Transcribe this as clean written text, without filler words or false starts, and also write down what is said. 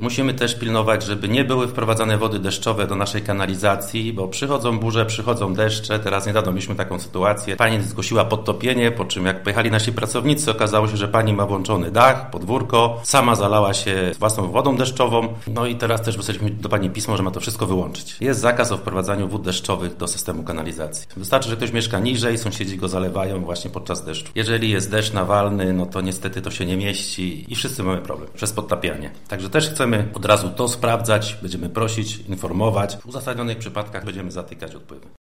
Musimy też pilnować, żeby nie były wprowadzane wody deszczowe do naszej kanalizacji, bo przychodzą burze, przychodzą deszcze. Teraz niedawno mieliśmy taką sytuację. Pani zgłosiła podtopienie, po czym jak pojechali nasi pracownicy, okazało się, że pani ma włączony dach, podwórko, sama zalała się własną wodą deszczową. No i teraz też wysłaliśmy do pani pismo, że ma to wszystko wyłączyć. Jest zakaz o wprowadzaniu wód deszczowych do systemu kanalizacji. Wystarczy, że ktoś mieszka niżej, sąsiedzi go zalewają właśnie podczas deszczu. Jeżeli jest deszcz nawalny, no to niestety to się nie mieści i wszyscy mamy problem przez podtapianie. Także też chcemy od razu to sprawdzać, będziemy prosić, informować. W uzasadnionych przypadkach będziemy zatykać odpływy.